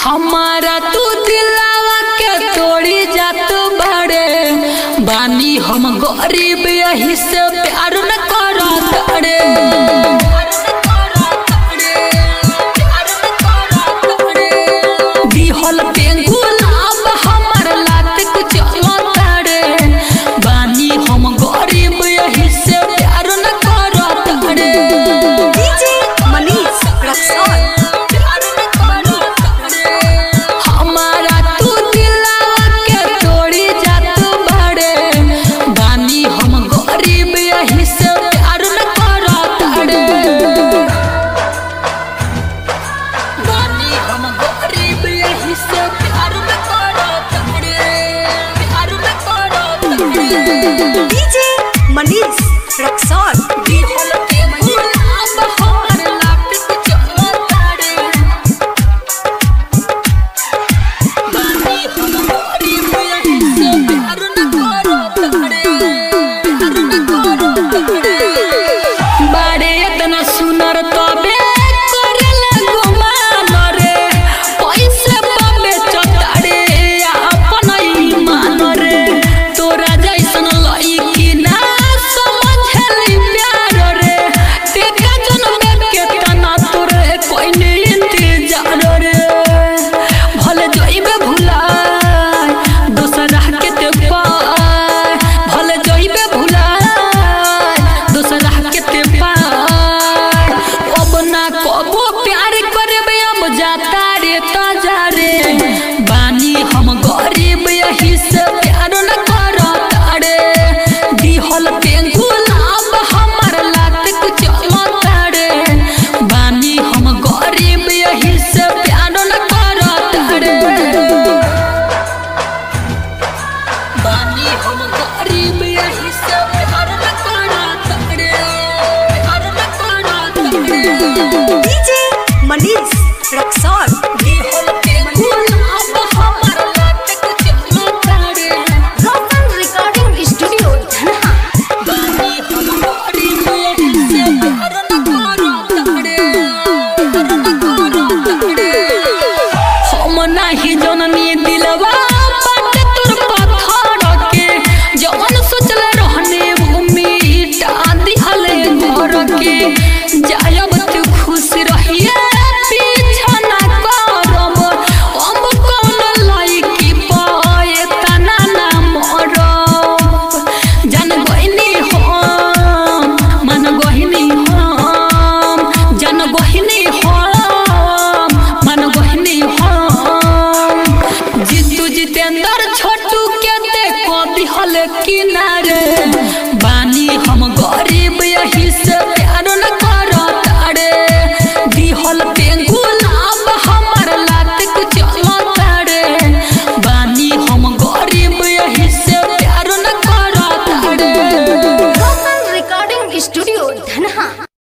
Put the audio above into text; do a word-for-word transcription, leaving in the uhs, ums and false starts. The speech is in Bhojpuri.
हमारा तू दिलावा के तोड़ी जात बड़े बानी हम गरीब यही से प्यार न करत रे। दिहल पेंगुल अब हमर लात के चलत रे बानी हम गरीब यही से प्यार न करत रे। डीजे मनीष रक्सौल डीजे मनीष रक्सौल बारे इतना सुनर तबे DJ Manish Raxaul Roshan recording studio हम नहीं जननी दिलवा बाटे तोर पत्थर के जवन सोचले रहने उम्मीद दिहले घर के जायब तू खुश रहिए पीछा ना करब हम कौन लायकी पाए तना ना मरब जान गहिनी हम मन गहिनी हम जान गहिनी हम मन गहिनी हम जीतू जितेंद्र छोटू के देखो दिहल किनारे।